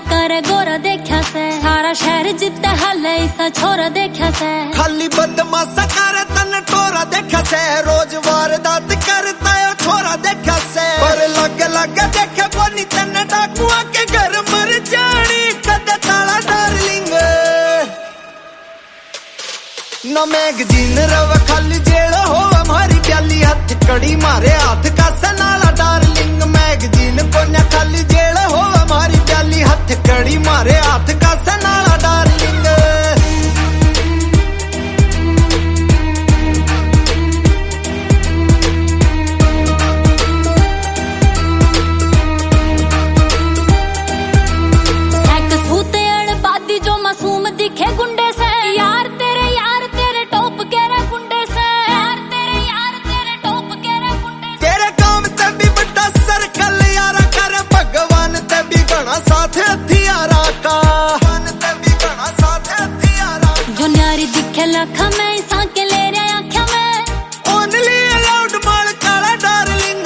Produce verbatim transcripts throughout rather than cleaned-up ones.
करे गोरा देखा से सारा शहर जिते हले ऐसा छोरा देखा से खाली बदमाशा करे तन टोरा देखा से रोज वारदात करता है छोरा देखा से पर लग लग देखे कोनी तन डाकुआ के घर मर जानी कद ताला डार्लिंग न मैगजीन रव खाली जेल हो हमारी प्याली हाथ कड़ी मारे हाथ का सनाला डार्लिंग मैगजीन को न खाली जेल हो हमारी प्याली हाथ कड़ी मारे हाथ का सनाला डार्लिंग सेक्स होते अड़बादी जो मासूम दिखे गुंडे से यार तेरे यार तेरे टॉप के रे गुंडे से यार तेरे यार तेरे टॉप के रे गुंडे तेरे काम ते भी बड़ा सर्कल यारा कर भगवान ते भी घना साथ हथियारा का ते भी घना साथ हथियारा जो न्यारी दिखे लखा मैं सा के ले रे आंखें में ओनली अलाउड माल काला डार्लिंग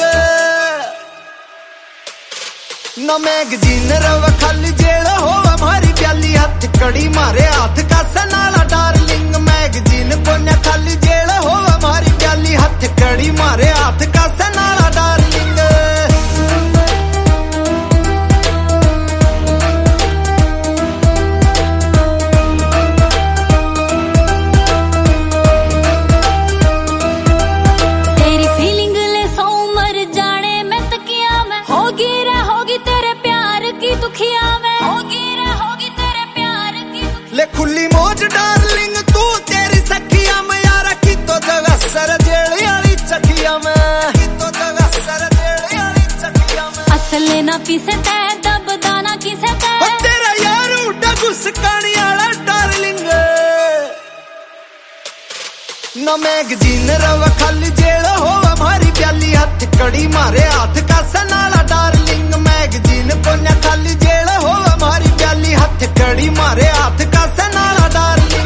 न मैगजीन रव खाली जेल हो हमारी प्याली हाथ कड़ी मारे हाथ का सनाला डार्लिंग मैगजीन को न खाली जेल हो हमारी प्याली हाथ कड़ी मारे हाथ का सनाला डार्लिंग तेरी फीलिंग ले सौ मर जाने में तकिया में होगी रे होगी तेरे प्यार की दुखिया में होगी रे होगी तेरे प्यार की दुखिया ले खुली मौज डार्लिंग तू तेरी सखिया में यारा की तो जगह सर जेल वाली चखिया में की तो जगह सर जेल वाली चखिया में असले ना पीसे ते दब दाना किसे ते ओ तेरा यार उड़ा गुस्कानी वाला डार्लिंग न मैगजीन रव खाली जेल हो हमारी प्याली हाथ कड़ी मारे हाथ का सनाला डार्लिंग मैगजीन को न खाली जेल हो हमारी प्याली हाथ कड़ी मारे हाथ का सनाला डार्लिंग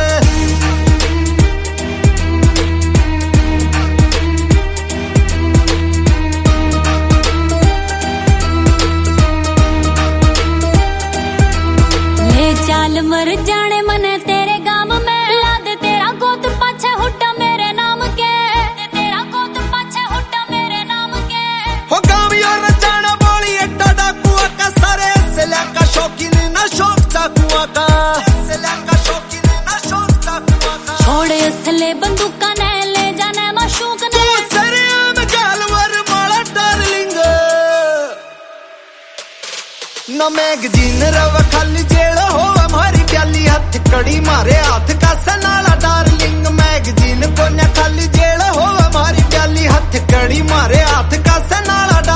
ले चाल मर जाने मने तेरे गाम में ला दे तेरा गोद पाछे हुड्डा मेरे नाम के दे तेरा गोद पाछे हुड्डा मेरे नाम के हो गाँव और जाना बोली एड्डा डाकुआ का सारे सिला का शौकीन ना शौक चाकुआ का सिला का शौकीन ना शौक चाकुआ का छोड़े असले बंदूका ने ले जाने माशूक ने तू सरे आम गालवर माला डार्लिंग न मैगजीन रव खाली जेल हो हमारी प्याली हाथ कड़ी मारे हाथ का सनाला डार्लिंग मैगजीन को न खाली जेल हो हमारी प्याली हाथ कड़ी मारे हाथ का सनाला